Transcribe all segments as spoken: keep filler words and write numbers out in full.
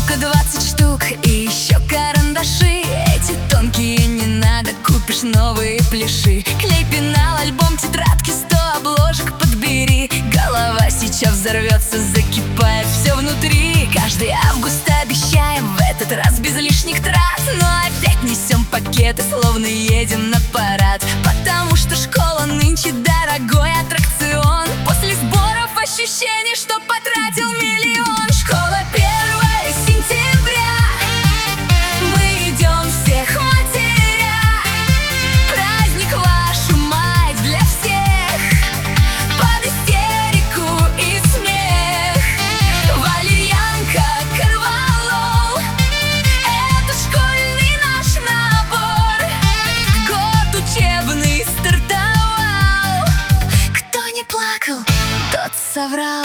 Упаковка двадцать штук и еще карандаши. Эти тонкие не надо, купишь новые пляши. Клей, пенал, альбом, тетрадки, сто обложек подбери. Голова сейчас взорвется, закипает все внутри. Каждый август обещаем, в этот раз без лишних трат. Но опять несем пакеты, словно едем на парад. Потому что школа нынче дорогой аттракцион. После сборов ощущение, что потратил миллион. Школа первое сентября, мы идем всех матеря. Праздник вашу мать для всех, под истерику и смех. Валерьянка, корвалол, это школьный наш набор. Год учебный стартовал, кто не плакал, тот соврал.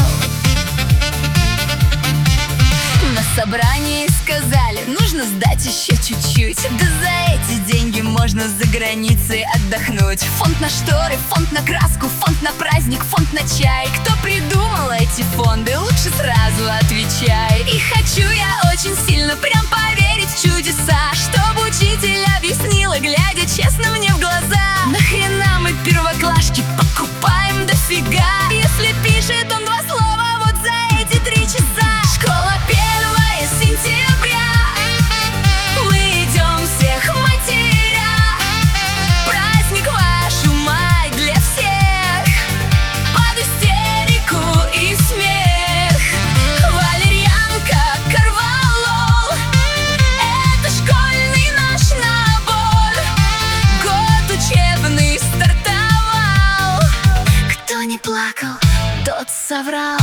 На собрании сказали, нужно сдать еще чуть-чуть. Да за эти деньги можно за границей отдохнуть. Фонд на шторы, фонд на краску, фонд на праздник, фонд на чай. Кто придумал эти фонды, лучше сразу отвечай. И хочу я очень сильно прям поверить в чудеса, чтобы учитель объяснила, глядя честно мне в глаза. Нахрена мы первоклашки покупаем дофига, если пишет он два слова вот за эти три часа. Школа первое сентября, мы идем всех матеря. Праздник вашу мать для всех, под истерику и смех. Валерьянка, корвалол, это школьный наш набор. Год учебный стартовал, кто не плакал, тот соврал.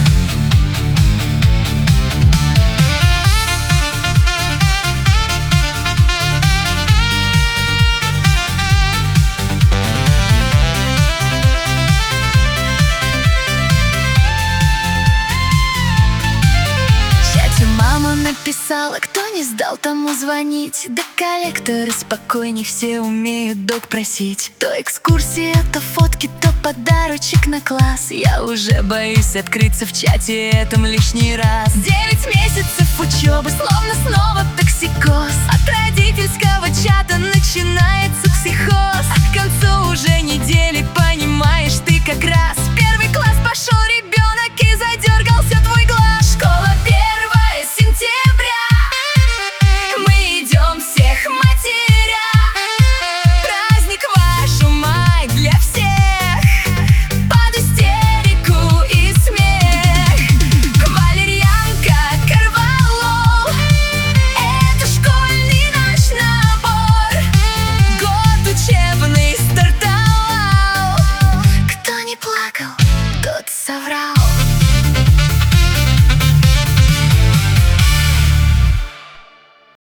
Мама написала, кто не сдал, тому звонить. Да коллекторы спокойней, все умеют долг просить. То экскурсия, то фотки, то подарочек на класс. Я уже боюсь открыться в чате этом лишний раз. Девять месяцев учебы, словно снова токсикоз. От родительского чата начинается психоз. А к концу уже недели понимаешь ты как раз. Первый класс пошел ребенок и задергался твой глаз. Школа первое сентября, мы идем всех матеря. Праздник вашу мать для всех, под истерику и смех. Валерьянка, корвалол, это школьный наш набор. Год учебный стартовал, кто не плакал, тот соврал.